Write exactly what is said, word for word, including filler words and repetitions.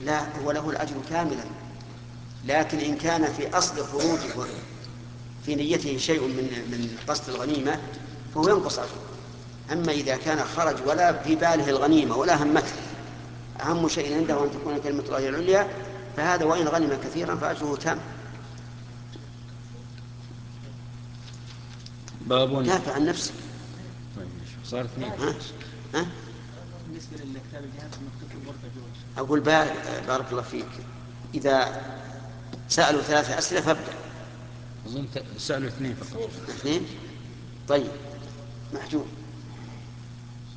لا، هو له الأجر كاملا، لكن إن كان في أصل خروجه في نيته شيء من من قصد الغنيمة فهو ينقص أجره. أما إذا كان خرج ولا في باله الغنيمة ولا همته، أهم شيء عنده أن تكون كلمة الله العليا، فهذا وإن غنم كثيرا فأجره تام. باب دافع عن نفسك. طيب صار اثنين. ها؟ ها؟ بالنسبة للكتاب الجهاد المكتوب والرجوع. أقول بارك الله فيك، إذا سألوا ثلاثة أسئلة فابدأ. أظن سألوا اثنين فقط. اثنين. طيب محجوب.